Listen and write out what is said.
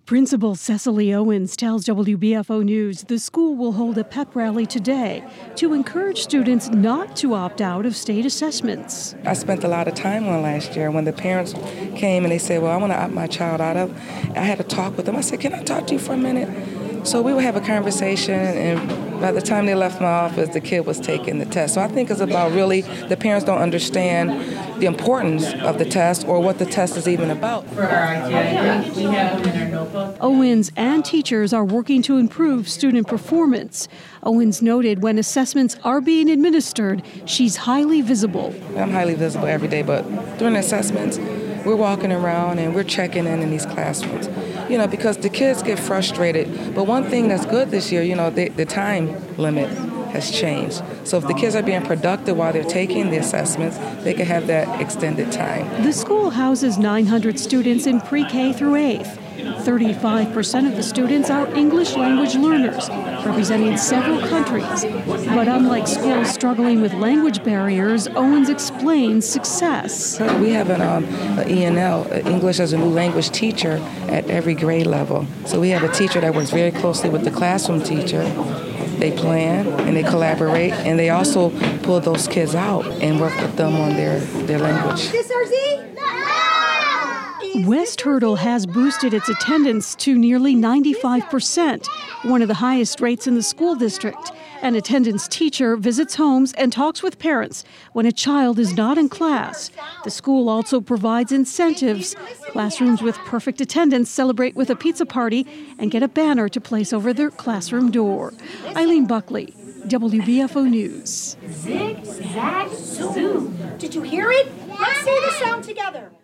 Principal Cecily Owens tells WBFO News the school will hold a pep rally today to encourage students not to opt out of state assessments. I spent a lot of time on last year when the parents came and they said, well, I want to opt my child out of. I had to talk with them. I said, can I talk to you for a minute? So we would have a conversation, and by the time they left my office, the kid was taking the test. So I think it's about really the parents don't understand the importance of the test or what the test is even about. For our activity, we have them in our notebook. Owens and teachers are working to improve student performance. Owens noted when assessments are being administered, she's highly visible. I'm highly visible every day, but during assessments, we're walking around and we're checking in these classrooms. Because the kids get frustrated. But one thing that's good this year, the time limit has changed. So if the kids are being productive while they're taking the assessments, they can have that extended time. The school houses 900 students in pre-K through 8th. 35% of the students are English language learners, representing several countries. But unlike schools struggling with language barriers, Owens explains success. We have an ENL, English as a New Language teacher, at every grade level. So we have a teacher that works very closely with the classroom teacher. They plan and they collaborate, and they also pull those kids out and work with them on their language. West Hurdle has boosted its attendance to nearly 95%, one of the highest rates in the school district. An attendance teacher visits homes and talks with parents when a child is not in class. The school also provides incentives. Classrooms with perfect attendance celebrate with a pizza party and get a banner to place over their classroom door. Eileen Buckley, WBFO News. Zig, zag, zoom. Did you hear it? Let's say the sound together.